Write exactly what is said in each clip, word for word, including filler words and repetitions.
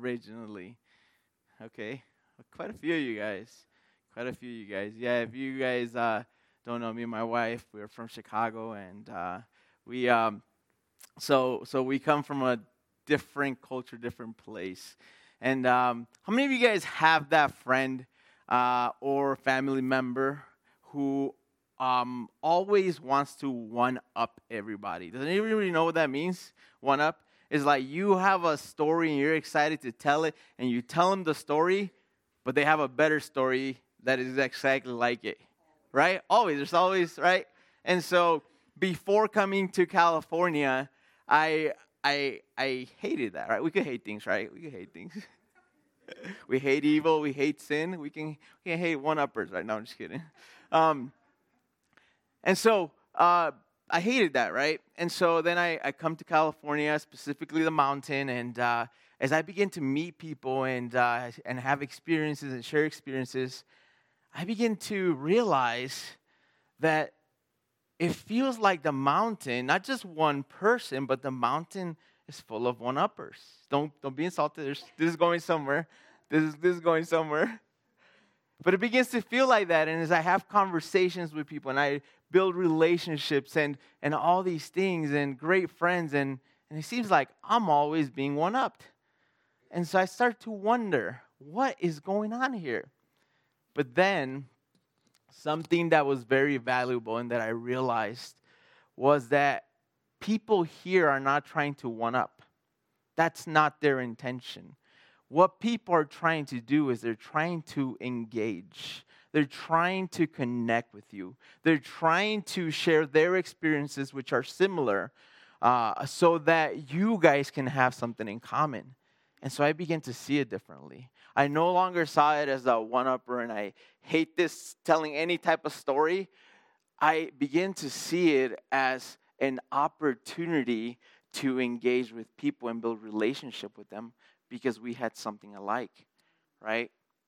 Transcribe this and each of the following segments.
originally. Okay, quite a few of you guys. Quite a few of you guys. Yeah, if you guys uh, don't know me and my wife, we're from Chicago, and uh, we um, so so we come from a different culture, different place. And um, how many of you guys have that friend uh, or family member who um, always wants to one up everybody? Does anybody know what that means? One up is like you have a story and you're excited to tell it, and you tell them the story, but they have a better story that is exactly like it, right? Always, there's always, right? And so before coming to California, I I I hated that, right? We could hate things, right? We could hate things. We hate evil. We hate sin. We can we can hate one-uppers, right? No, I'm just kidding. Um, and so uh, I hated that, right? And so then I, I come to California, specifically the mountain, and uh, as I begin to meet people and uh, and have experiences and share experiences, I begin to realize that it feels like the mountain, not just one person, but the mountain is full of one-uppers. Don't don't be insulted. There's, this is going somewhere. This is this is going somewhere. But it begins to feel like that, and as I have conversations with people, and I build relationships, and and all these things, and great friends, and and it seems like I'm always being one-upped. And so I start to wonder, what is going on here? But then, something that was very valuable and that I realized was that people here are not trying to one-up. That's not their intention. What people are trying to do is they're trying to engage. They're trying to connect with you. They're trying to share their experiences, which are similar, uh, so that you guys can have something in common. And so I began to see it differently. I no longer saw it as a one-upper, and I hate this telling any type of story. I began to see it as an opportunity to engage with people and build relationship with them because we had something alike, right?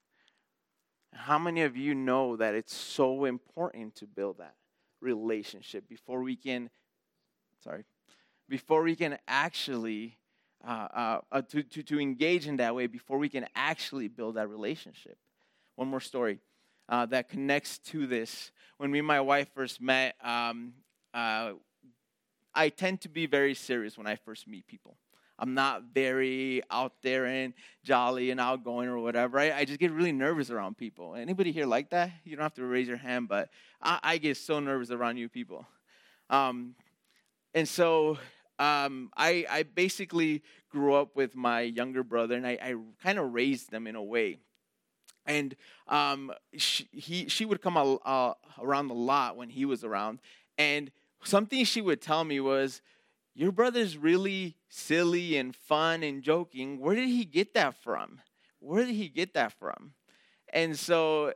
How many of you know that it's so important to build that relationship before we can, sorry, before we can actually Uh, uh, uh, to, to, to engage in that way before we can actually build that relationship. One more story uh, that connects to this. When me and my wife first met, um, uh, I tend to be very serious when I first meet people. I'm not very out there and jolly and outgoing or whatever. I, I just get really nervous around people. Anybody here like that? You don't have to raise your hand, but I, I get so nervous around you people. Um, and so... Um, I, I basically grew up with my younger brother, and I, I kind of raised them in a way. And um, she, he, she would come a, uh, around a lot when he was around. And something she would tell me was, your brother's really silly and fun and joking. Where did he get that from? Where did he get that from? And so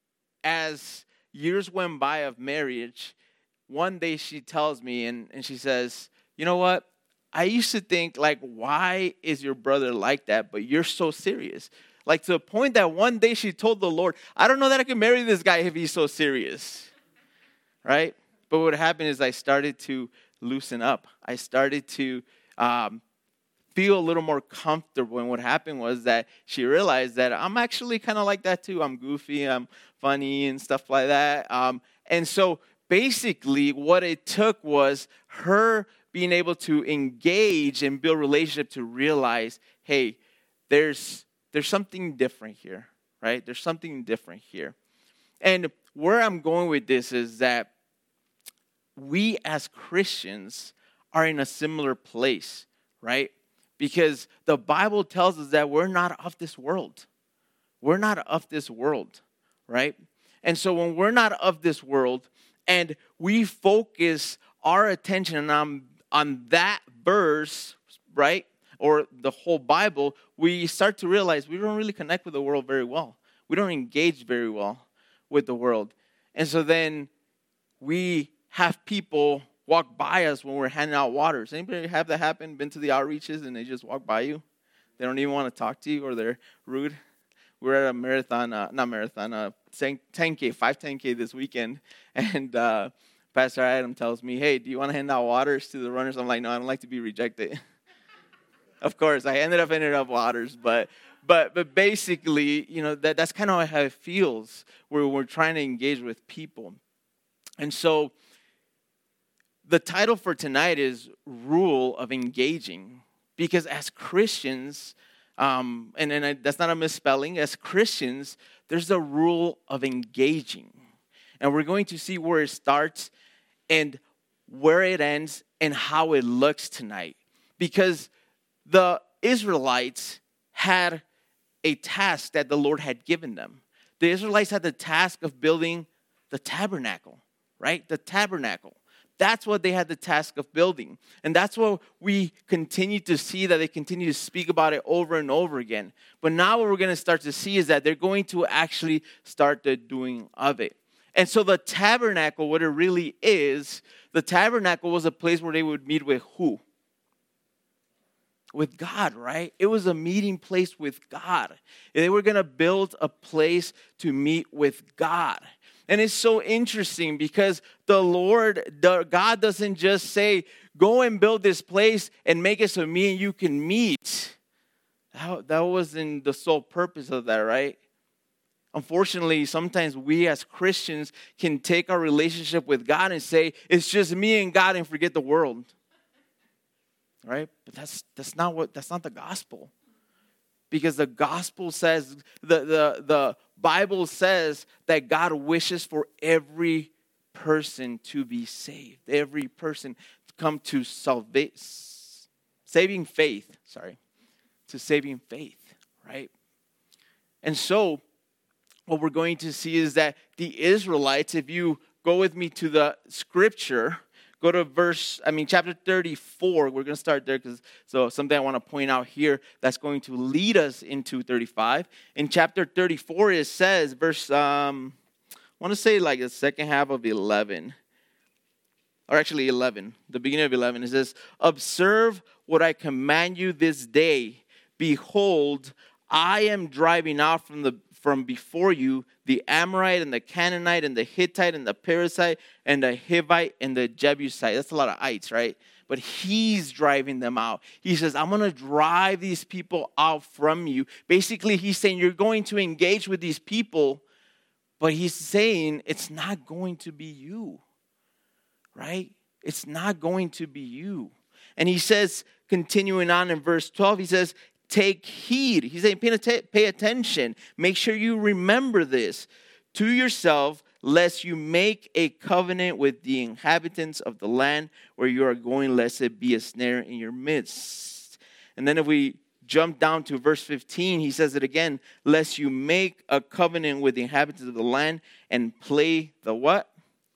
as years went by of marriage, one day she tells me, and, and she says, you know what? I used to think, like, why is your brother like that? But you're so serious. Like, to the point that one day she told the Lord, I don't know that I can marry this guy if he's so serious. Right? But what happened is I started to loosen up. I started to um, feel a little more comfortable. And what happened was that she realized that I'm actually kind of like that too. I'm goofy, I'm funny and stuff like that. Um, and so basically what it took was her being able to engage and build relationship to realize, hey, there's there's something different here, right? There's something different here. And where I'm going with this is that we as Christians are in a similar place, right? Because the Bible tells us that we're not of this world. We're not of this world, right? And so when we're not of this world and we focus our attention on on that verse, right, or the whole Bible, we start to realize we don't really connect with the world very well. We don't engage very well with the world. And so then we have people walk by us when we're handing out waters. Anybody have that happen? Been to the outreaches and they just walk by you? They don't even want to talk to you, or they're rude? We're at a marathon, uh, not marathon, uh, ten K, five ten K this weekend, and uh, Pastor Adam tells me, hey, do you want to hand out waters to the runners? I'm like, no, I don't like to be rejected. Of course, I ended up in Enough Waters, but but but basically, you know, that, that's kind of how it feels where we're trying to engage with people. And so the title for tonight is Rule of Engaging, because as Christians, um, and, and I, that's not a misspelling, as Christians, there's a rule of engaging. And we're going to see where it starts and where it ends and how it looks tonight. Because the Israelites had a task that the Lord had given them. The Israelites had the task of building the tabernacle, right? The tabernacle. That's what they had the task of building. And that's what we continue to see, that they continue to speak about it over and over again. But now what we're going to start to see is that they're going to actually start the doing of it. And so the tabernacle, what it really is, the tabernacle was a place where they would meet with who? With God, right? It was a meeting place with God. They were going to build a place to meet with God. And it's so interesting because the Lord, the, God doesn't just say, go and build this place and make it so me and you can meet. That, that wasn't the sole purpose of that, right? Unfortunately, sometimes we as Christians can take our relationship with God and say, it's just me and God, and forget the world. Right? But that's that's not what that's not the gospel. Because the gospel says, the, the, the Bible says that God wishes for every person to be saved. Every person to come to salva- saving faith. Sorry. To saving faith. Right? And so, what we're going to see is that the Israelites, if you go with me to the scripture, go to verse, I mean, chapter thirty-four. We're going to start there because so something I want to point out here that's going to lead us into thirty-five. In chapter thirty-four, it says, verse, um, I want to say like the second half of eleven. Or actually eleven, the beginning of eleven. It says, observe what I command you this day. Behold, I am driving out from the from before you the Amorite and the Canaanite and the Hittite and the Perizzite and the Hivite and the Jebusite. That's a lot of ites, right? But he's driving them out. He says, I'm going to drive these people out from you. Basically, he's saying you're going to engage with these people, but he's saying it's not going to be you, right? It's not going to be you. And he says, continuing on in verse twelve, he says, take heed. He's saying, pay attention. Make sure you remember this to yourself, lest you make a covenant with the inhabitants of the land where you are going, lest it be a snare in your midst. And then if we jump down to verse fifteen, he says it again, lest you make a covenant with the inhabitants of the land and play the what?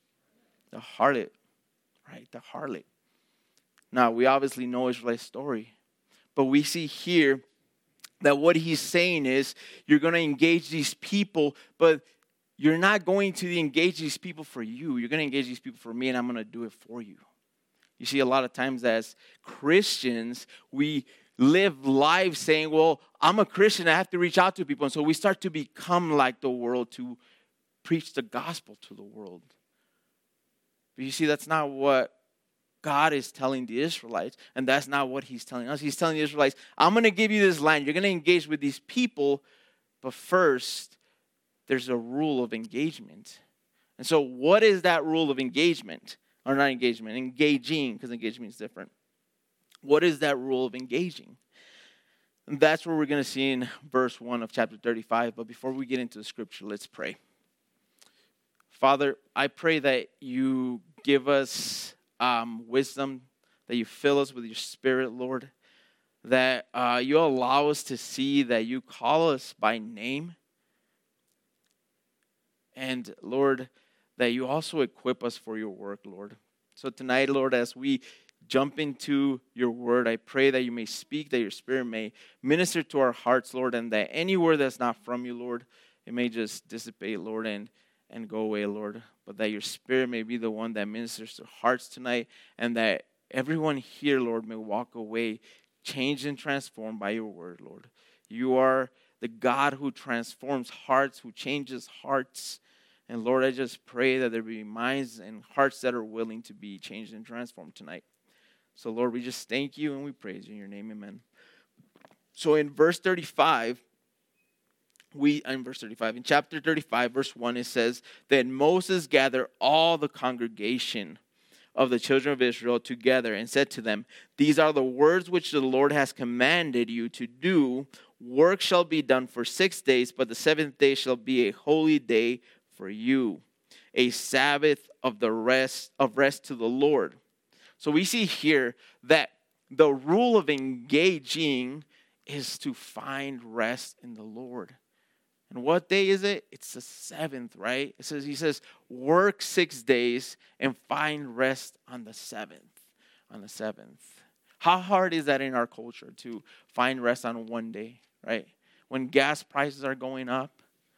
The harlot, right? The harlot. Now, we obviously know Israel's story. But we see here that what he's saying is you're going to engage these people, but you're not going to engage these people for you. You're going to engage these people for me, and I'm going to do it for you. You see, a lot of times as Christians, we live lives saying, well, I'm a Christian, I have to reach out to people. And so we start to become like the world, to preach the gospel to the world. But you see, that's not what God is telling the Israelites, and that's not what he's telling us. He's telling the Israelites, I'm going to give you this land. You're going to engage with these people, but first, there's a rule of engagement. And so what is that rule of engagement? Or not engagement, engaging, because engagement is different. What is that rule of engaging? And that's what we're going to see in verse one of chapter thirty-five. But before we get into the scripture, let's pray. Father, I pray that you give us Um, wisdom, that you fill us with your spirit, Lord, that uh, you allow us to see that you call us by name. And Lord, that you also equip us for your work, Lord. So tonight, Lord, as we jump into your word, I pray that you may speak, that your spirit may minister to our hearts, Lord, and that any word that's not from you, Lord, it may just dissipate, Lord, and and go away, Lord, but that your spirit may be the one that ministers to hearts tonight, and that everyone here, Lord, may walk away changed and transformed by your word, Lord. You are the God who transforms hearts, who changes hearts, and Lord, I just pray that there be minds and hearts that are willing to be changed and transformed tonight. So, Lord, we just thank you and we praise you in your name, amen. so in verse thirty-five, we in verse thirty-five, in chapter thirty-five, verse one, it says that Moses gathered all the congregation of the children of Israel together and said to them, these are the words which the Lord has commanded you to do. Work shall be done for six days, but the seventh day shall be a holy day for you, a Sabbath of the rest of rest to the Lord. So we see here that the rule of engaging is to find rest in the Lord. And what day is it? It's the seventh, right? It says, he says, work six days and find rest on the seventh. On the seventh. How hard is that in our culture to find rest on one day, right? When gas prices are going up,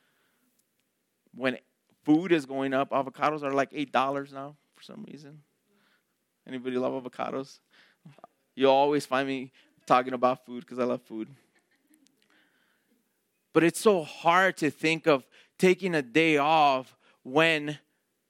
when food is going up, avocados are like eight dollars now for some reason. Anybody love avocados? You'll always find me talking about food because I love food. But it's so hard to think of taking a day off when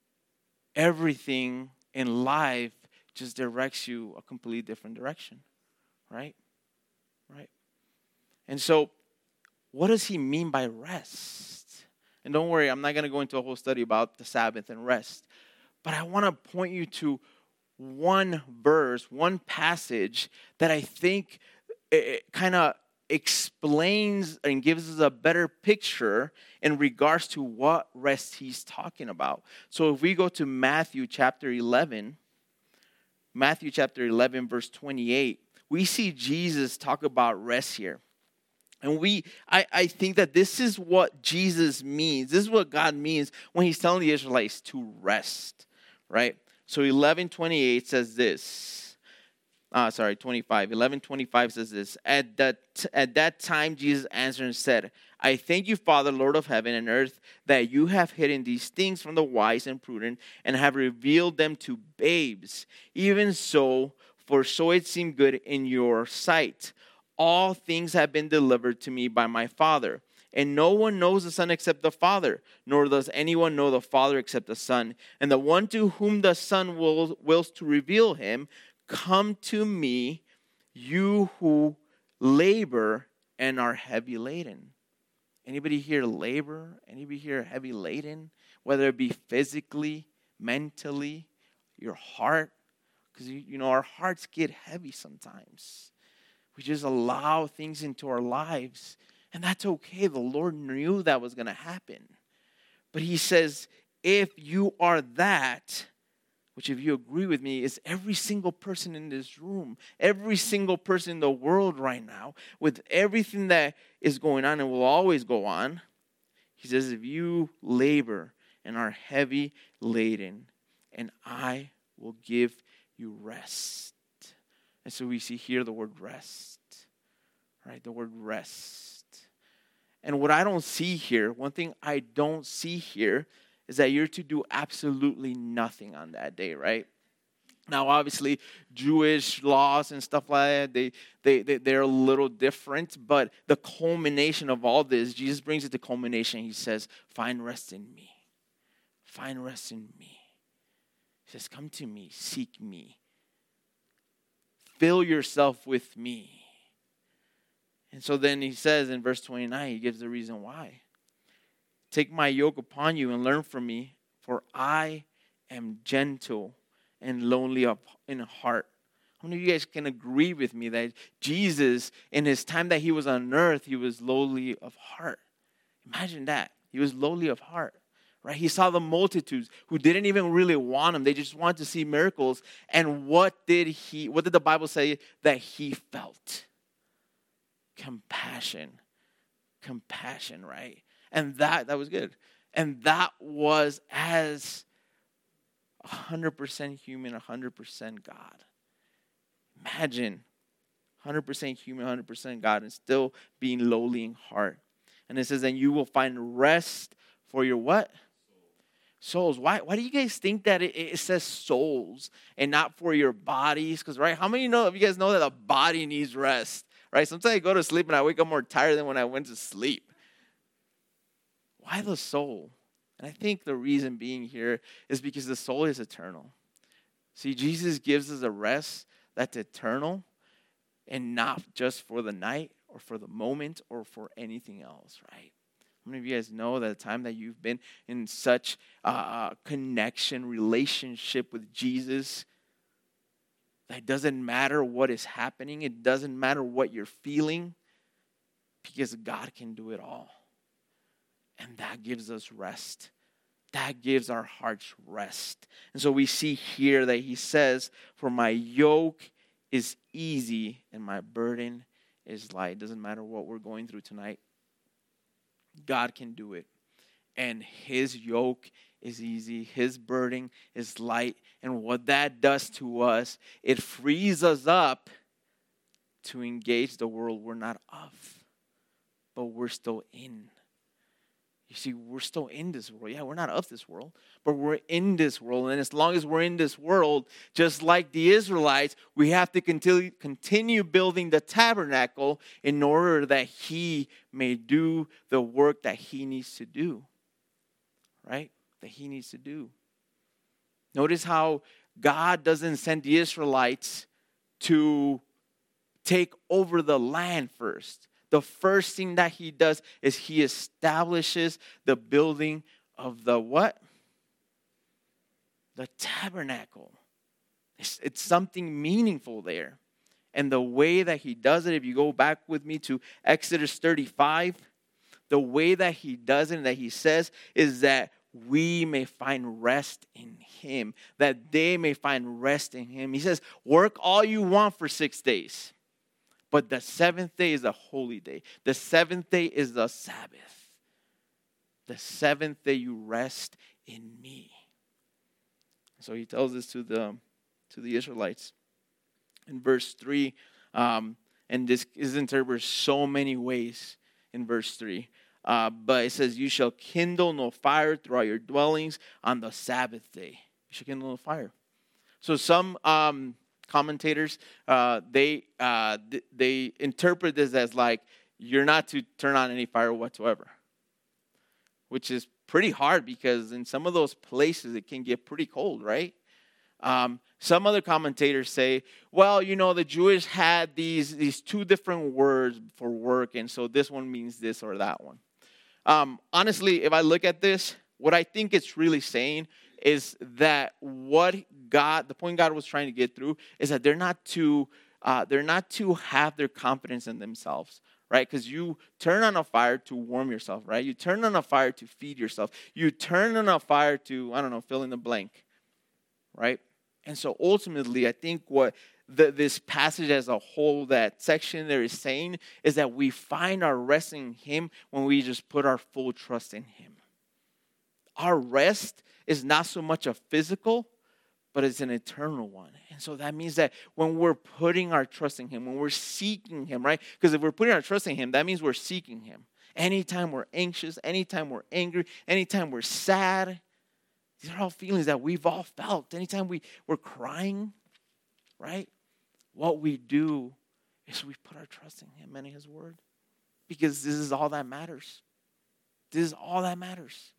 everything in life just directs you a completely different direction, right? Right. And so, what does he mean by rest? And don't worry, I'm not going to go into a whole study about the Sabbath and rest. But I want to point you to one verse, one passage that I think kind of explains and gives us a better picture in regards to what rest he's talking about. So if we go to Matthew chapter eleven, Matthew chapter eleven, verse twenty-eight, we see Jesus talk about rest here. And we, I, I think that this is what Jesus means. This is what God means when he's telling the Israelites to rest, right? So eleven twenty-eight says this. Uh, sorry, twenty-five. eleven twenty-five says this. At that, at that time, Jesus answered and said, I thank you, Father, Lord of heaven and earth, that you have hidden these things from the wise and prudent and have revealed them to babes. Even so, for so it seemed good in your sight. All things have been delivered to me by my Father. And no one knows the Son except the Father, nor does anyone know the Father except the Son. And the one to whom the Son wills, wills to reveal him, come to me, you who labor and are heavy laden. Anybody here labor? Anybody here heavy laden? Whether it be physically, mentally, your heart. Because, you, you know, our hearts get heavy sometimes. We just allow things into our lives. And that's okay. The Lord knew that was going to happen. But he says, if you are that, which if you agree with me, is every single person in this room, every single person in the world right now, with everything that is going on and will always go on, he says, if you labor and are heavy laden, and I will give you rest. And so we see here the word rest, right? The word rest. And what I don't see here, one thing I don't see here is that you're to do absolutely nothing on that day, right? Now, obviously, Jewish laws and stuff like that, they, they, they, they're a little different, but the culmination of all this, Jesus brings it to culmination. He says, find rest in me. Find rest in me. He says, come to me, seek me. Fill yourself with me. And so then he says in verse twenty-nine, he gives the reason why. Take my yoke upon you and learn from me, for I am gentle and lonely in heart. How many of you guys can agree with me that Jesus, in his time that he was on earth, he was lowly of heart? Imagine that. He was lowly of heart, right? He saw the multitudes who didn't even really want him. They just wanted to see miracles. And what did he, what did the Bible say that he felt? Compassion. Compassion, right? And that, that was good. And that was as one hundred percent human, one hundred percent God. Imagine one hundred percent human, one hundred percent God, and still being lowly in heart. And it says, and you will find rest for your what? Souls. Why, why do you guys think that it, it says souls and not for your bodies? Because, right, how many know, if you guys know that a body needs rest? Right? Sometimes I go to sleep and I wake up more tired than when I went to sleep. Why the soul? And I think the reason being here is because the soul is eternal. See, Jesus gives us a rest that's eternal and not just for the night, or for the moment or for anything else, right? How many of you guys know that the time that you've been in such a uh, connection, relationship with Jesus, that it doesn't matter what is happening, it doesn't matter what you're feeling, because God can do it all. And that gives us rest. That gives our hearts rest. And so we see here that he says, for my yoke is easy and my burden is light. It doesn't matter what we're going through tonight. God can do it. And his yoke is easy. His burden is light. And what that does to us, it frees us up to engage the world we're not of, but we're still in. You see, we're still in this world. Yeah, we're not of this world, but we're in this world. And as long as we're in this world, just like the Israelites, we have to continue, continue building the tabernacle in order that he may do the work that he needs to do. Right? That he needs to do. Notice how God doesn't send the Israelites to take over the land first. The first thing that he does is he establishes the building of the what? The tabernacle. It's, it's something meaningful there. And the way that he does it, if you go back with me to Exodus thirty-five, the way that he does it and that he says is that we may find rest in him, that they may find rest in him. He says, work all you want for six days. But the seventh day is a holy day. The seventh day is the Sabbath. The seventh day you rest in me. So he tells this to the, to the Israelites. In verse three, um, and this is interpreted so many ways in verse three. Uh, but it says, you shall kindle no fire throughout your dwellings on the Sabbath day. You shall kindle no fire. So some um, commentators, uh, they uh, th- they interpret this as like, you're not to turn on any fire whatsoever. Which is pretty hard because in some of those places it can get pretty cold, right? Um, some other commentators say, well, you know, the Jewish had these, these two different words for work, and so this one means this or that one. Um, honestly, if I look at this, what I think it's really saying is that what God, the point God was trying to get through, is that they're not to, uh, they're not to have their confidence in themselves, right? Because you turn on a fire to warm yourself, right? You turn on a fire to feed yourself. You turn on a fire to, I don't know, fill in the blank, right? And so ultimately, I think what the, this passage as a whole, that section there is saying, is that we find our rest in him when we just put our full trust in him. Our rest is not so much a physical, but it's an eternal one. And so that means that when we're putting our trust in him, when we're seeking him, right? Because if we're putting our trust in him, that means we're seeking him. Anytime we're anxious, anytime we're angry, anytime we're sad, these are all feelings that we've all felt. Anytime we, we're crying, right? What we do is we put our trust in him and in his word. Because this is all that matters. This is all that matters.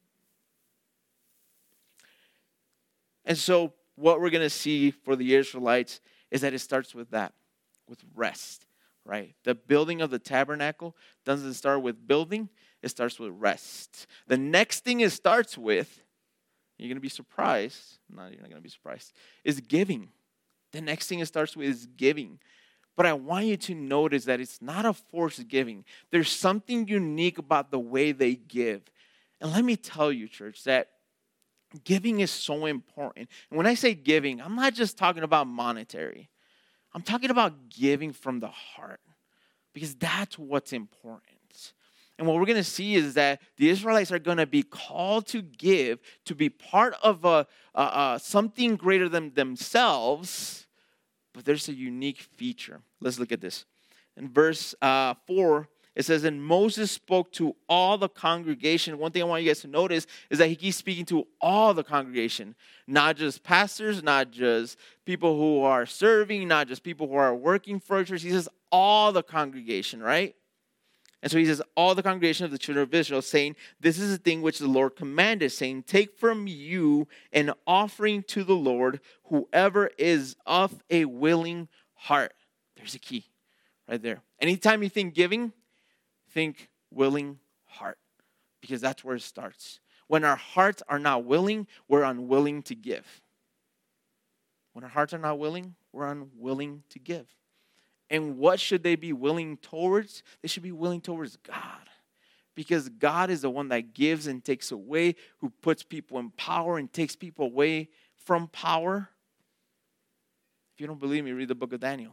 And so what we're going to see for the Israelites is that it starts with that, with rest, right? The building of the tabernacle doesn't start with building, it starts with rest. The next thing it starts with, you're going to be surprised, no, you're not going to be surprised, is giving. The next thing it starts with is giving. But I want you to notice that it's not a forced giving. There's something unique about the way they give. And let me tell you, church, that giving is so important. And when I say giving, I'm not just talking about monetary. I'm talking about giving from the heart. Because that's what's important. And what we're going to see is that the Israelites are going to be called to give, to be part of a, a, a something greater than themselves. But there's a unique feature. Let's look at this. In verse uh, four, it says, and Moses spoke to all the congregation. One thing I want you guys to notice is that he keeps speaking to all the congregation. Not just pastors, not just people who are serving, not just people who are working for a church. He says all the congregation, right? And so he says, all the congregation of the children of Israel, saying, this is the thing which the Lord commanded, saying, take from you an offering to the Lord, whoever is of a willing heart. There's a key. right there. Anytime you think giving, think willing heart, because that's where it starts. When our hearts are not willing, we're unwilling to give. When our hearts are not willing, we're unwilling to give. And what should they be willing towards? They should be willing towards God. Because God is the one that gives and takes away, who puts people in power and takes people away from power. If you don't believe me, read the book of Daniel.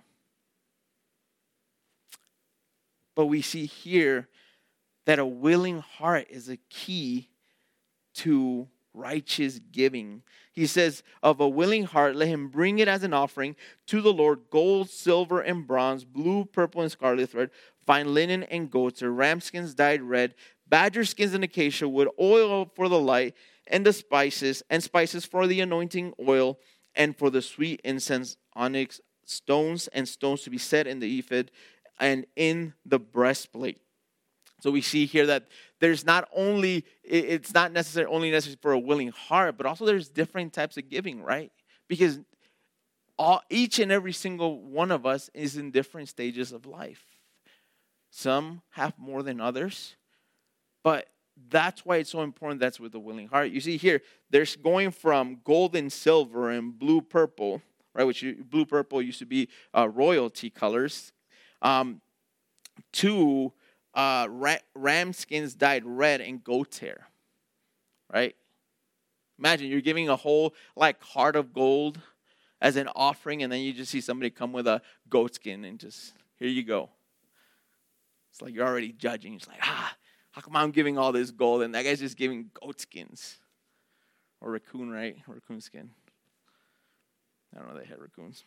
But we see here that a willing heart is a key to righteous giving. He says, of a willing heart, let him bring it as an offering to the Lord, gold, silver, and bronze, blue, purple, and scarlet thread, fine linen and goats, or ram skins dyed red, badger skins and acacia wood, oil for the light, and the spices, and spices for the anointing oil, and for the sweet incense, onyx stones, and stones to be set in the ephod, and in the breastplate. So we see here that there's not only, it's not necessarily only necessary for a willing heart, but also there's different types of giving, right? Because all, each and every single one of us is in different stages of life. Some have more than others, but that's why it's so important that's with a willing heart. You see here, there's going from gold and silver and blue purple, right? Which you, blue purple used to be uh, royalty colors, um, to Uh, ram skins dyed red and goat hair, right? Imagine you're giving a whole like heart of gold as an offering, and then you just see somebody come with a goat skin and just, here you go. It's like you're already judging. It's like, ah, how come I'm giving all this gold and that guy's just giving goat skins? Or raccoon, right? Raccoon skin. I don't know, they had raccoons.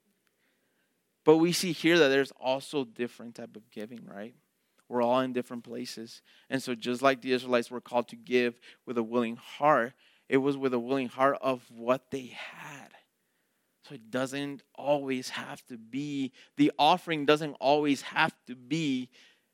But we see here that there's also different type of giving, right? We're all in different places. And so just like the Israelites were called to give with a willing heart, it was with a willing heart of what they had. So it doesn't always have to be, the offering doesn't always have to be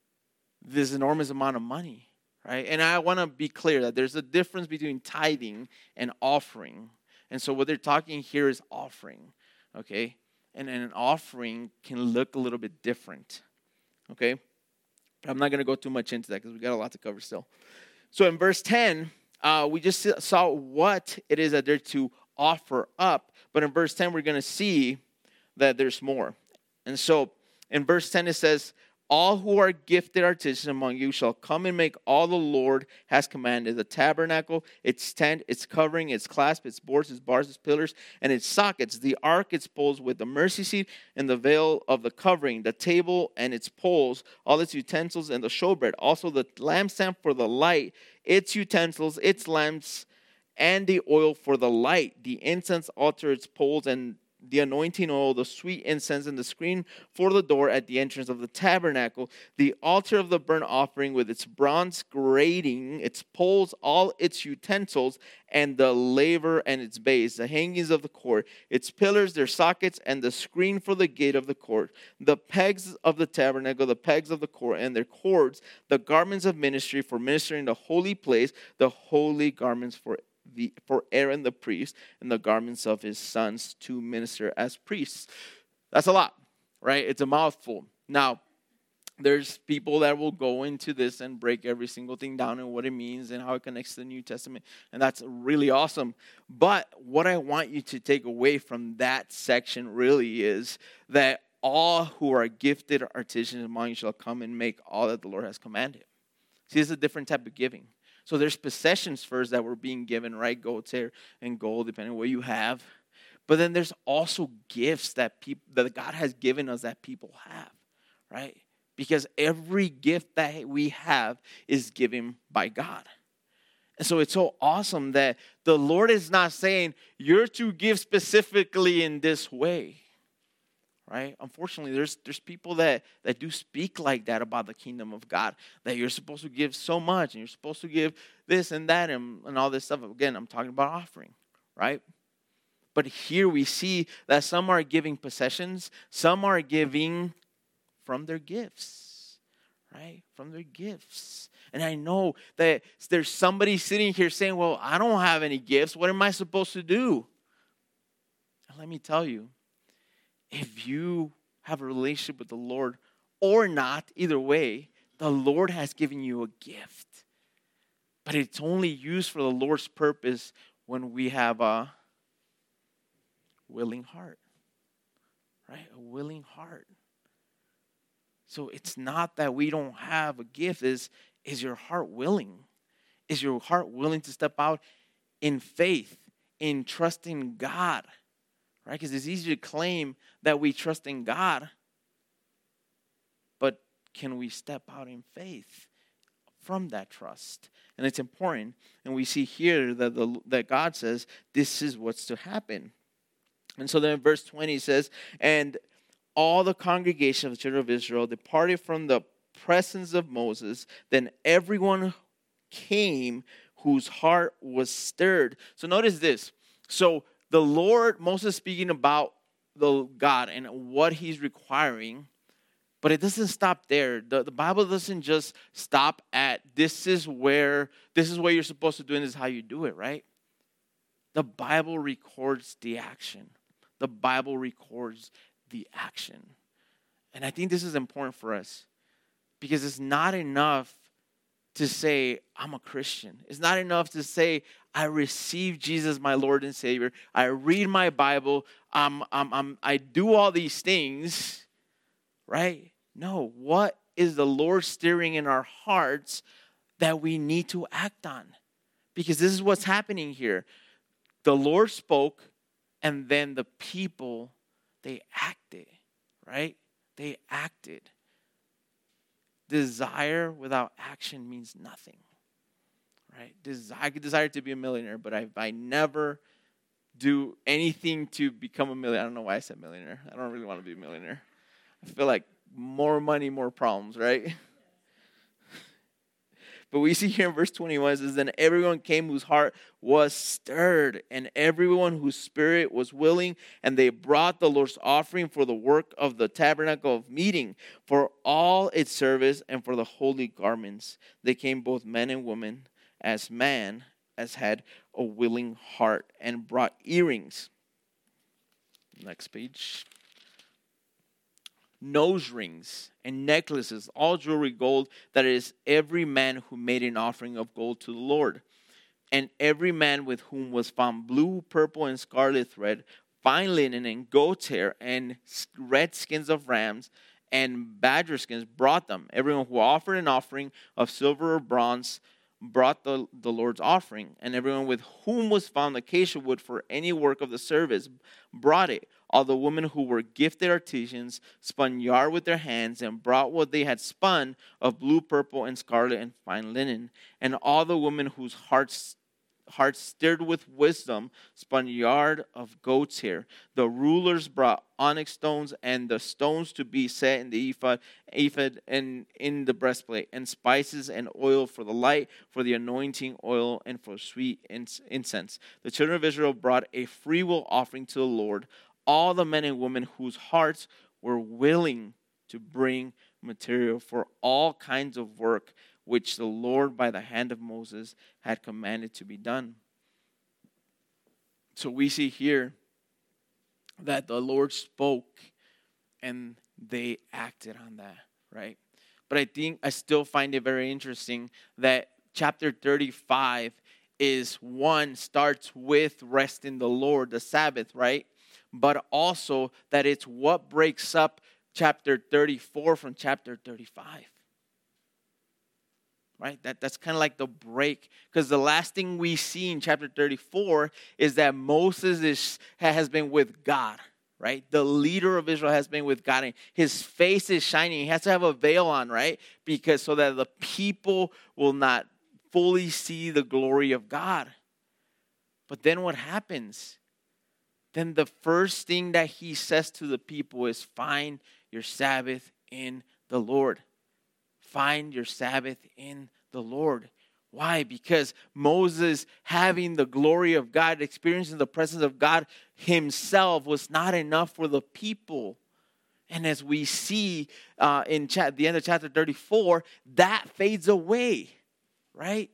this enormous amount of money, right? And I want to be clear that there's a difference between tithing and offering. And so what they're talking here is offering, okay? And, and an offering can look a little bit different, okay? I'm not going to go too much into that because we got a lot to cover still. So in verse ten, uh, we just saw what it is that they're to offer up. But in verse ten, we're going to see that there's more. And so in verse ten, it says, all who are gifted artisans among you shall come and make all the Lord has commanded: the tabernacle, its tent, its covering, its clasp, its boards, its bars, its pillars, and its sockets, the ark, its poles with the mercy seat, and the veil of the covering, the table and its poles, all its utensils, and the showbread, also the lampstand for the light, its utensils, its lamps, and the oil for the light, the incense altar, its poles, and the anointing oil, the sweet incense, and the screen for the door at the entrance of the tabernacle, the altar of the burnt offering with its bronze grating, its poles, all its utensils, and the laver and its base, the hangings of the court, its pillars, their sockets, and the screen for the gate of the court, the pegs of the tabernacle, the pegs of the court, and their cords, the garments of ministry for ministering the holy place, the holy garments for The, for Aaron the priest, and the garments of his sons to minister as priests. That's a lot, right? It's a mouthful. Now, there's people that will go into this and break every single thing down and what it means and how it connects to the New Testament, and that's really awesome. But what I want you to take away from that section really is that all who are gifted artisans among you shall come and make all that the Lord has commanded. See, it's a different type of giving. So there's possessions first that were being given, right? Goat's hair and gold, depending on what you have. But then there's also gifts that people that God has given us that people have, right? Because every gift that we have is given by God. And so it's so awesome that the Lord is not saying you're to give specifically in this way. Right? Unfortunately, there's there's people that, that do speak like that about the kingdom of God, that you're supposed to give so much, and you're supposed to give this and that and, and all this stuff. Again, I'm talking about offering, right? But here we see that some are giving possessions, some are giving from their gifts, right? From their gifts. And I know that there's somebody sitting here saying, well, I don't have any gifts. What am I supposed to do? And let me tell you, if you have a relationship with the Lord, or not, either way, the Lord has given you a gift. But it's only used for the Lord's purpose when we have a willing heart. Right? A willing heart. So it's not that we don't have a gift. Is, is your heart willing? Is your heart willing to step out in faith, in trusting God? Right? Because it's easy to claim that we trust in God. But can we step out in faith from that trust? And it's important. And we see here that, the, that God says, this is what's to happen. And so then in verse twenty it says, and all the congregation of the children of Israel departed from the presence of Moses. Then everyone came whose heart was stirred. So notice this. So the Lord, Moses speaking about the God and what he's requiring, but it doesn't stop there. The, the Bible doesn't just stop at this is where, this is what you're supposed to do and this is how you do it, right? The Bible records the action. The Bible records the action. And I think this is important for us because it's not enough to say, I'm a Christian. It's not enough to say, I receive Jesus, my Lord and Savior. I read my Bible. Um, um, um, I do all these things, right? No, what is the Lord stirring in our hearts that we need to act on? Because this is what's happening here. The Lord spoke, and then the people, they acted, right? They acted. Desire without action means nothing, right? Desire, I could desire to be a millionaire, but if I never do anything to become a millionaire, I don't know why I said millionaire. I don't really want to be a millionaire. I feel like more money, more problems, right? But we see here in verse twenty-one, it says, then everyone came whose heart was stirred, and everyone whose spirit was willing, and they brought the Lord's offering for the work of the tabernacle of meeting, for all its service, and for the holy garments. They came both men and women, as man as had a willing heart, and brought earrings. Next page. Nose rings and necklaces, all jewelry gold, that is every man who made an offering of gold to the Lord. And every man with whom was found blue, purple, and scarlet thread, fine linen, and goat's hair, and red skins of rams, and badger skins, brought them. Everyone who offered an offering of silver or bronze brought the, the Lord's offering. And everyone with whom was found acacia wood for any work of the service brought it. All the women who were gifted artisans spun yarn with their hands and brought what they had spun of blue, purple, and scarlet and fine linen. And all the women whose hearts hearts stirred with wisdom spun yarn of goat's hair. The rulers brought onyx stones and the stones to be set in the ephod, ephod and in the breastplate, and spices and oil for the light, for the anointing oil, and for sweet incense. The children of Israel brought a freewill offering to the Lord. All the men and women whose hearts were willing to bring material for all kinds of work which the Lord by the hand of Moses had commanded to be done. So we see here that the Lord spoke and they acted on that, right? But I think I still find it very interesting that chapter thirty-five is one, starts with rest in the Lord, the Sabbath, right? But also that it's what breaks up chapter thirty-four from chapter thirty-five. Right? That, that's kind of like the break. Because the last thing we see in chapter thirty-four is that Moses is, has been with God. Right? The leader of Israel has been with God. And his face is shining. He has to have a veil on, right? Because so that the people will not fully see the glory of God. But then what happens? Then the first thing that he says to the people is, find your Sabbath in the Lord. Find your Sabbath in the Lord. Why? Because Moses, having the glory of God, experiencing the presence of God himself, was not enough for the people. And as we see uh, in cha- the end of chapter thirty-four, that fades away, right?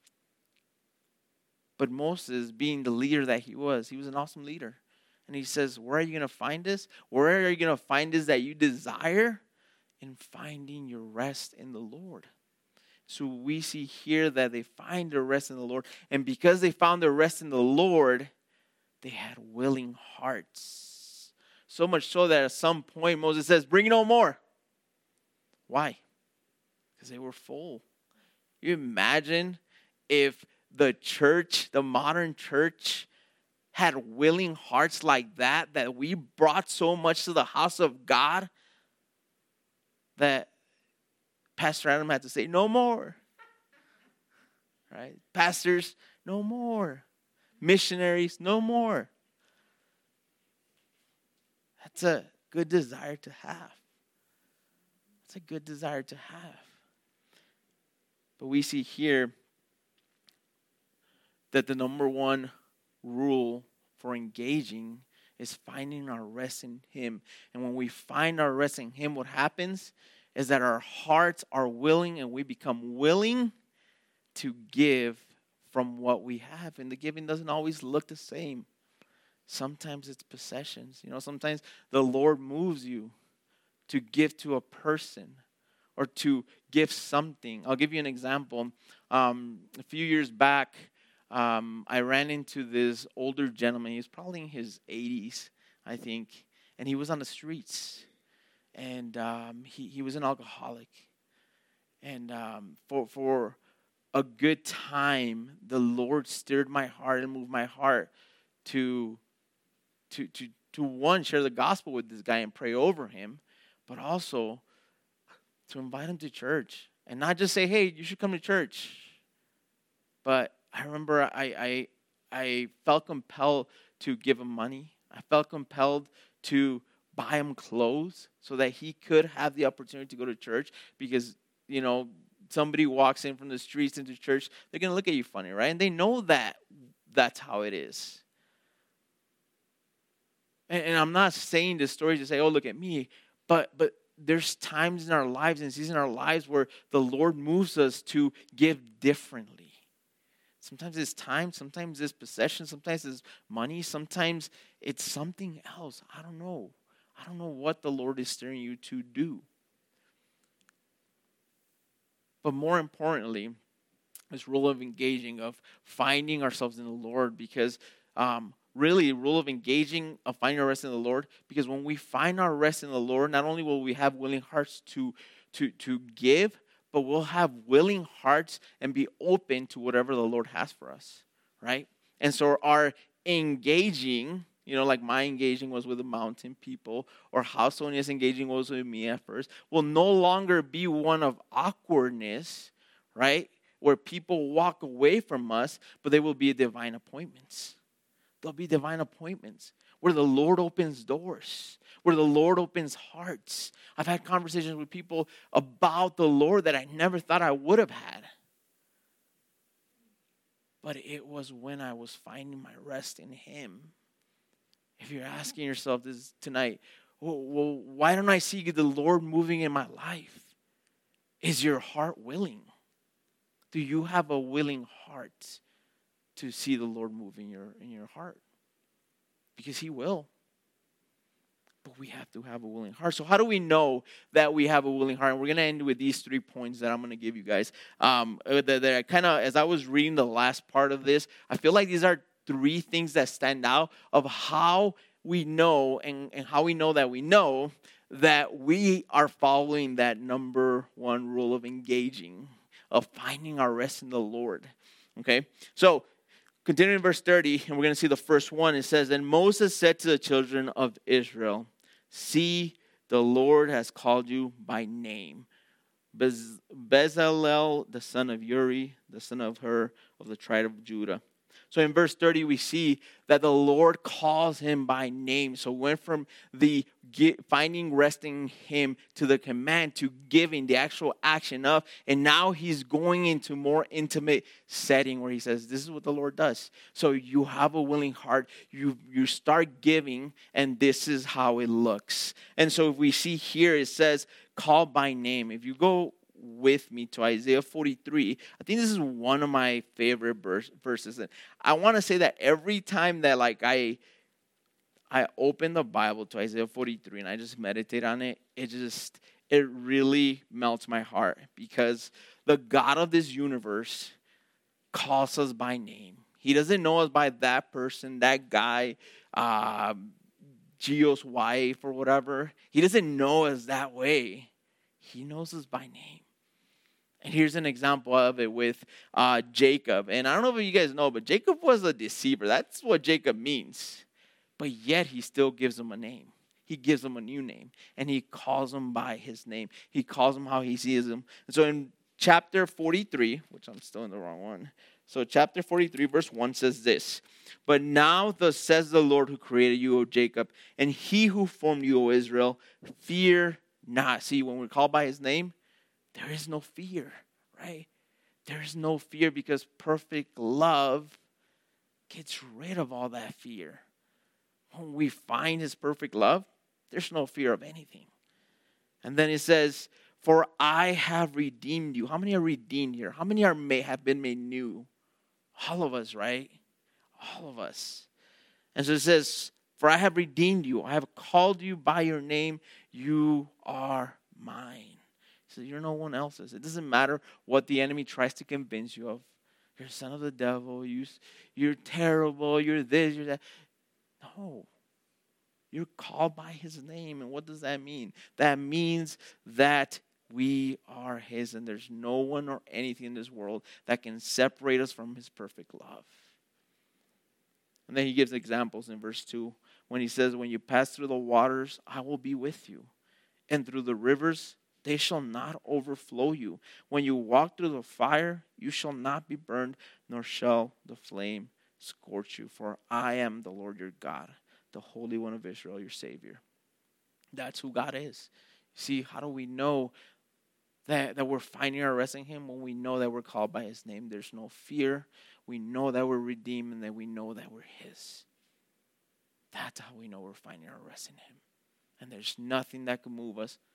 But Moses, being the leader that he was, he was an awesome leader. And he says, where are you going to find this? Where are you going to find this that you desire? in finding your rest in the Lord. So we see here that they find their rest in the Lord. And because they found their rest in the Lord, they had willing hearts. So much so that at some point Moses says, bring no more. Why? Because they were full. You imagine if the church, the modern church, had willing hearts like that, that we brought so much to the house of God that Pastor Adam had to say, no more. Right? Pastors, no more. Missionaries, no more. That's a good desire to have. That's a good desire to have. But we see here that the number one rule for engaging is finding our rest in Him. And when we find our rest in Him, what happens is that our hearts are willing and we become willing to give from what we have. And the giving doesn't always look the same. Sometimes it's possessions. You know, sometimes the Lord moves you to give to a person or to give something. I'll give you an example. Um, a few years back, um, I ran into this older gentleman. He was probably in his eighties, I think. And he was on the streets. And um, he, he was an alcoholic. And um, for for a good time, the Lord stirred my heart and moved my heart to, to, to, to one, share the gospel with this guy and pray over him, but also to invite him to church. And not just say, hey, you should come to church. But I remember I I, I felt compelled to give him money. I felt compelled to buy him clothes so that he could have the opportunity to go to church, because, you know, somebody walks in from the streets into church, they're going to look at you funny, right? And they know that that's how it is. And, and I'm not saying this story to say, oh, look at me, but but there's times in our lives and seasons in our lives where the Lord moves us to give differently. Sometimes it's time, sometimes it's possession, sometimes it's money, sometimes it's something else. I don't know. I don't know what the Lord is steering you to do. But more importantly, this rule of engaging, of finding ourselves in the Lord, because um, really, rule of engaging, of finding our rest in the Lord, because when we find our rest in the Lord, not only will we have willing hearts to, to, to give, but we'll have willing hearts and be open to whatever the Lord has for us, right? And so our engaging, you know, like my engaging was with the mountain people, or how Sonia's engaging was with me at first, will no longer be one of awkwardness, right? Where people walk away from us, but they will be divine appointments. There'll be divine appointments where the Lord opens doors, where the Lord opens hearts. I've had conversations with people about the Lord that I never thought I would have had. But it was when I was finding my rest in Him. If you're asking yourself this tonight, well, why don't I see the Lord moving in my life? Is your heart willing? Do you have a willing heart to see the Lord move in your, in your heart? Because He will. But we have to have a willing heart. So how do we know that we have a willing heart? And we're going to end with these three points that I'm going to give you guys. Um, that, that I kind of, as I was reading the last part of this, I feel like these are three things that stand out of how we know and, and how we know that we know that we are following that number one rule of engaging, of finding our rest in the Lord. Okay? So, continuing in verse thirty, and we're going to see the first one. It says, "And Moses said to the children of Israel, see, the Lord has called you by name. Bez- Bezalel, the son of Uri, the son of Hur, of the tribe of Judah." So in verse thirty, we see that the Lord calls him by name. So we went from the finding resting Him to the command to giving, the actual action of. And now He's going into more intimate setting where He says, this is what the Lord does. So you have a willing heart. You, you start giving, and this is how it looks. And so if we see here, it says, call by name. If you go with me to Isaiah forty-three. I think this is one of my favorite verse, verses. And I want to say that every time that like I I open the Bible to Isaiah forty-three and I just meditate on it, it just it really melts my heart because the God of this universe calls us by name. He doesn't know us by that person, that guy, uh, Gio's wife or whatever. He doesn't know us that way. He knows us by name. And here's an example of it with uh, Jacob. And I don't know if you guys know, but Jacob was a deceiver. That's what Jacob means. But yet he still gives him a name. He gives him a new name. And he calls him by his name. He calls him how he sees him. And so in chapter forty-three, which I'm still in the wrong one. So chapter forty-three, verse one says this. But now thus says the Lord who created you, O Jacob, and he who formed you, O Israel, fear not. See, when we're called by his name, there is no fear, right? There is no fear because perfect love gets rid of all that fear. When we find his perfect love, there's no fear of anything. And then it says, for I have redeemed you. How many are redeemed here? How many are may have been made new? All of us, right? All of us. And so it says, for I have redeemed you. I have called you by your name. You are mine. So you're no one else's. It doesn't matter what the enemy tries to convince you of. You're a son of the devil. You, you're terrible. You're this. You're that. No. You're called by his name. And what does that mean? That means that we are his. And there's no one or anything in this world that can separate us from his perfect love. And then he gives examples in verse two. When he says, when you pass through the waters, I will be with you. And through the rivers, they shall not overflow you. When you walk through the fire, you shall not be burned, nor shall the flame scorch you. For I am the Lord your God, the Holy One of Israel, your Savior. That's who God is. See, how do we know that, that we're finding our rest in him? When we know that we're called by his name, there's no fear. We know that we're redeemed and that we know that we're his. That's how we know we're finding our rest in him. And there's nothing that can move us.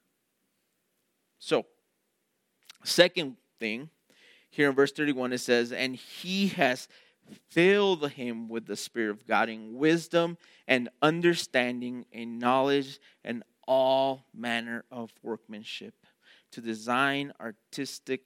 So, second thing, here in verse thirty-one, it says, and he has filled him with the Spirit of God in wisdom and understanding and knowledge and all manner of workmanship, to design artistic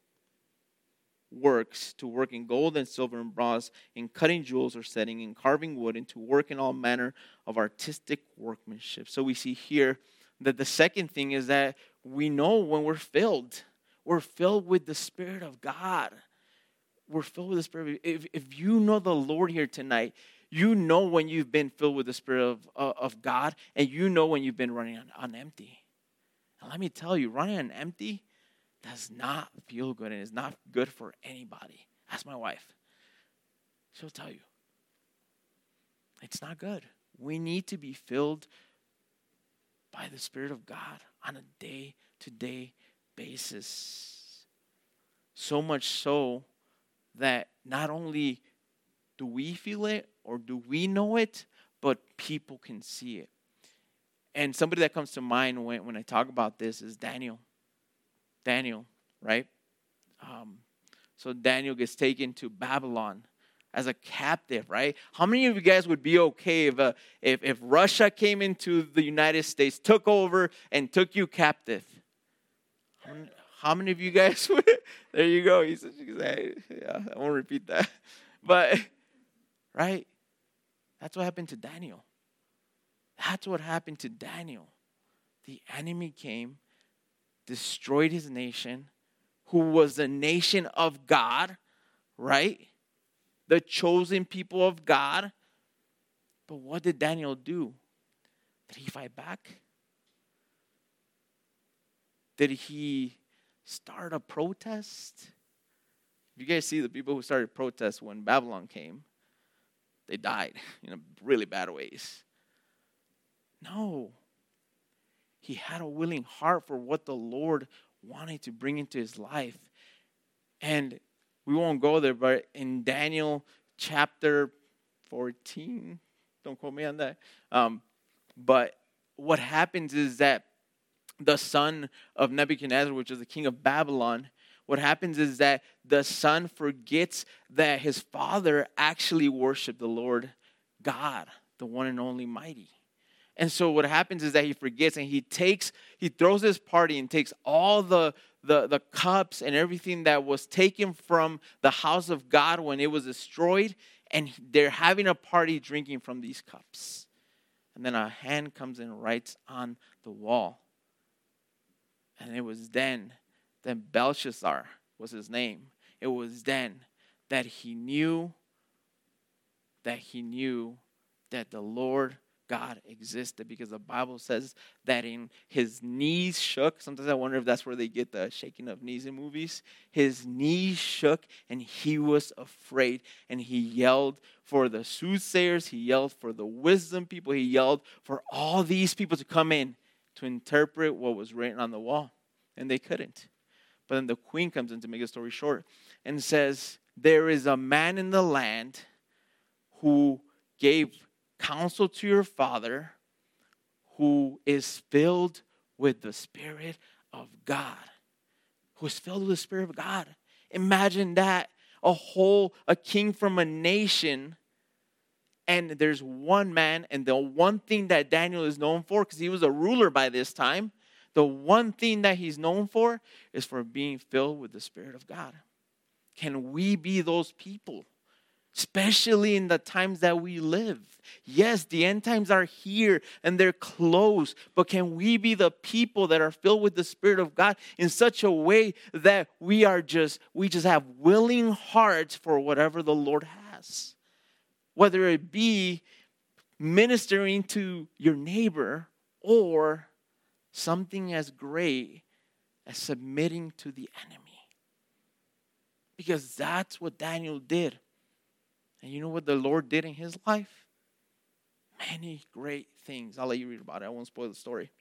works, to work in gold and silver and bronze, in cutting jewels or setting, in carving wood, and to work in all manner of artistic workmanship. So we see here that the second thing is that we know when we're filled. We're filled with the Spirit of God. We're filled with the Spirit. If, if you know the Lord here tonight, you know when you've been filled with the Spirit of, uh, of God, and you know when you've been running on, on empty. And let me tell you, running on empty does not feel good, and is not good for anybody. Ask my wife. She'll tell you. It's not good. We need to be filled by the Spirit of God on a day-to-day basis. So much so that not only do we feel it or do we know it, but people can see it. And somebody that comes to mind when, when I talk about this is Daniel. Daniel, right? Um, so Daniel gets taken to Babylon as a captive, right? How many of you guys would be okay if, uh, if if Russia came into the United States, took over, and took you captive? How many, how many of you guys would? There you go. He said, yeah, I won't repeat that. But, right? That's what happened to Daniel. That's what happened to Daniel. The enemy came, destroyed his nation, who was the nation of God, right? The chosen people of God. But what did Daniel do? Did he fight back? Did he start a protest? You guys see the people who started protests when Babylon came, they died in really bad ways. No. He had a willing heart for what the Lord wanted to bring into his life. And we won't go there, but in Daniel chapter fourteen, don't quote me on that. Um, but what happens is that the son of Nebuchadnezzar, which is the king of Babylon, what happens is that the son forgets that his father actually worshiped the Lord God, the one and only mighty. And so what happens is that he forgets, and he takes, he throws this party and takes all the, the, the cups and everything that was taken from the house of God when it was destroyed, and they're having a party drinking from these cups. And then a hand comes and writes on the wall. And it was then that Belshazzar was his name. It was then that he knew that he knew that the Lord God existed, because the Bible says that in his knees shook. Sometimes I wonder if that's where they get the shaking of knees in movies. His knees shook and he was afraid, and he yelled for the soothsayers, he yelled for the wisdom people, he yelled for all these people to come in to interpret what was written on the wall, and they couldn't. But then the queen comes in, to make the story short, and says, there is a man in the land who gave counsel to your father, who is filled with the Spirit of God. Who is filled with the Spirit of God. Imagine that. A whole, a king from a nation. And there's one man, and the one thing that Daniel is known for, because he was a ruler by this time, the one thing that he's known for is for being filled with the Spirit of God. Can we be those people? Especially in the times that we live. Yes, the end times are here and they're close. But can we be the people that are filled with the Spirit of God in such a way that we are just, we just have willing hearts for whatever the Lord has? Whether it be ministering to your neighbor or something as great as submitting to the enemy. Because that's what Daniel did. And you know what the Lord did in his life? Many great things. I'll let you read about it. I won't spoil the story.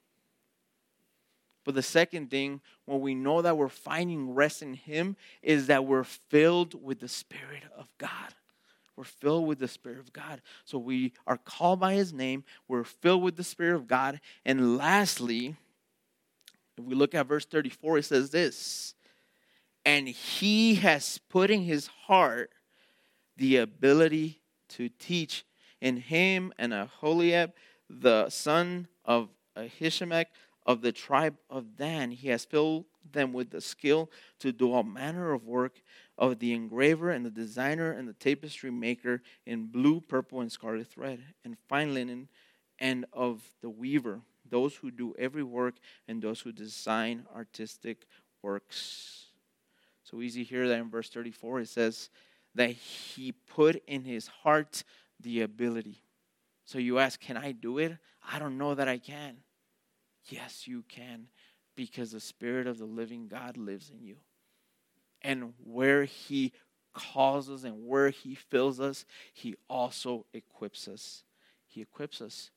But the second thing, when we know that we're finding rest in him, is that we're filled with the Spirit of God. We're filled with the Spirit of God. So we are called by his name. We're filled with the Spirit of God. And lastly, if we look at verse thirty-four, it says this. And he has put in his heart the ability to teach. In him and Aholiab, the son of Ahishamach of the tribe of Dan, he has filled them with the skill to do all manner of work of the engraver and the designer and the tapestry maker in blue, purple, and scarlet thread, and fine linen, and of the weaver, those who do every work and those who design artistic works. So easy here that in verse thirty-four it says that he put in his heart the ability. So you ask, can I do it? I don't know that I can. Yes, you can, because the Spirit of the living God lives in you. And where he calls us and where he fills us, he also equips us. He equips us.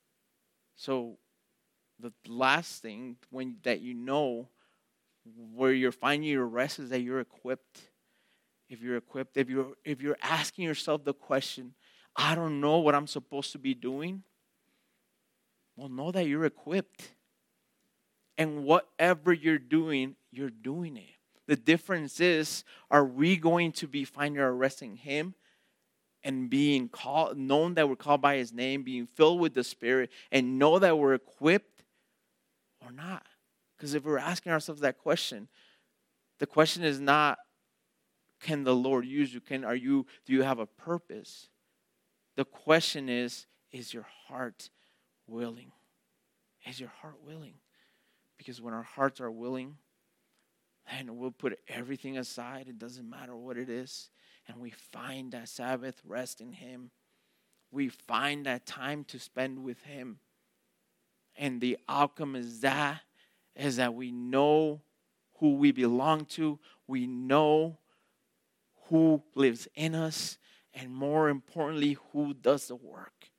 So the last thing when that you know where you're finding your rest is that you're equipped. If you're equipped, if you're if you're asking yourself the question, I don't know what I'm supposed to be doing, well, know that you're equipped. And whatever you're doing, you're doing it. The difference is, are we going to be finding our rest in him and being called, known that we're called by his name, being filled with the Spirit, and know that we're equipped or not? Because if we're asking ourselves that question, the question is not, can the Lord use you? Can are you do you have a purpose? The question is, is your heart willing? Is your heart willing? Because when our hearts are willing, then we'll put everything aside. It doesn't matter what it is. And we find that Sabbath rest in him. We find that time to spend with him. And the outcome is that, is that we know who we belong to. We know who lives in us. And more importantly, who does the work.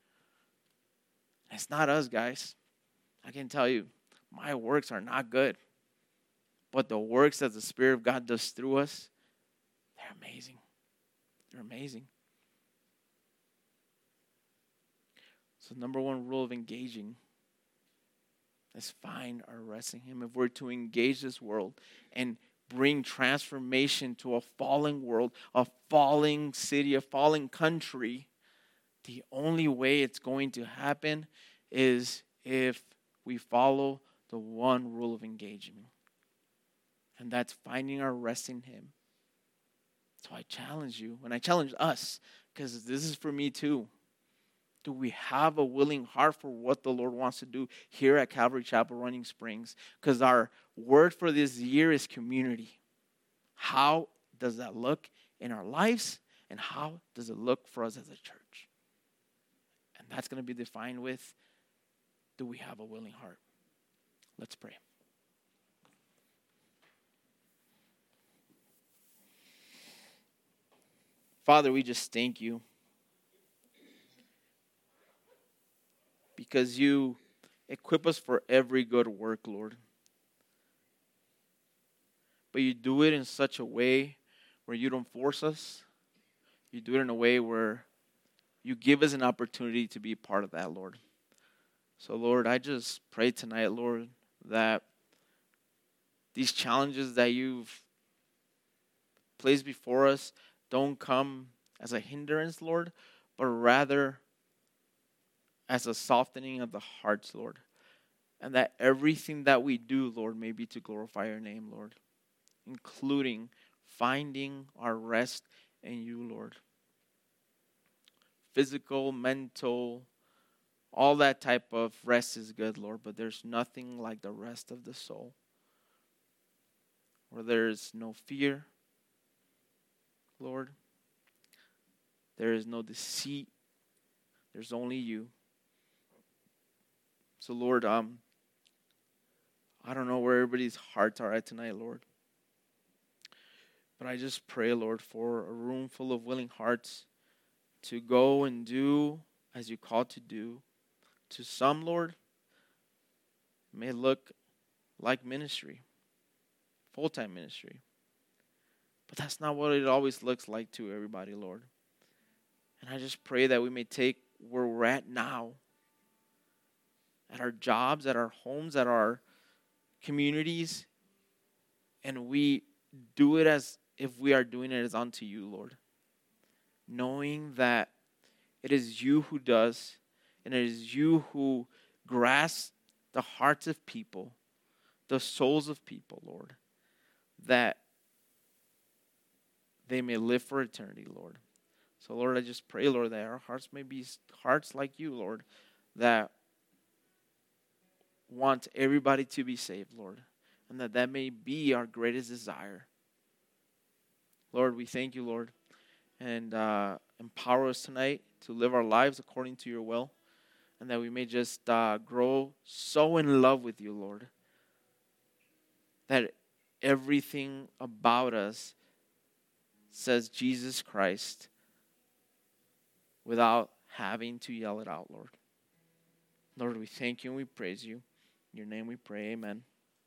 It's not us, guys. I can tell you, my works are not good. But the works that the Spirit of God does through us, they're amazing. They're amazing. So number one rule of engaging is find our rest in him. If we're to engage this world and bring transformation to a falling world, a falling city, a falling country, the only way it's going to happen is if we follow the one rule of engagement. And that's finding our rest in Him. So I challenge you, and I challenge us, because this is for me too. Do we have a willing heart for what the Lord wants to do here at Calvary Chapel Running Springs? Because our word for this year is community. How does that look in our lives? And how does it look for us as a church? And that's going to be defined with, do we have a willing heart? Let's pray. Father, we just thank you because you equip us for every good work, Lord. But you do it in such a way where you don't force us. You do it in a way where you give us an opportunity to be part of that, Lord. So, Lord, I just pray tonight, Lord, that these challenges that you've placed before us don't come as a hindrance, Lord, but rather as a softening of the hearts, Lord. And that everything that we do, Lord, may be to glorify your name, Lord, including finding our rest in you, Lord. Physical, mental, all that type of rest is good, Lord, but there's nothing like the rest of the soul, where there is no fear, Lord. There is no deceit. There's only you. So, Lord, um, I don't know where everybody's hearts are at tonight, Lord. But I just pray, Lord, for a room full of willing hearts to go and do as you called to do. To some, Lord, it may look like ministry, full-time ministry. But that's not what it always looks like to everybody, Lord. And I just pray that we may take where we're at now, at our jobs, at our homes, at our communities, and we do it as if we are doing it as unto you, Lord. Knowing that it is you who does, and it is you who grasps the hearts of people, the souls of people, Lord, that they may live for eternity, Lord. So, Lord, I just pray, Lord, that our hearts may be hearts like you, Lord, that want everybody to be saved, Lord, and that that may be our greatest desire. Lord, we thank you, Lord, and uh, empower us tonight to live our lives according to your will, and that we may just uh, grow so in love with you, Lord, that everything about us says Jesus Christ without having to yell it out, Lord. Lord, we thank you and we praise you. In your name we pray, amen.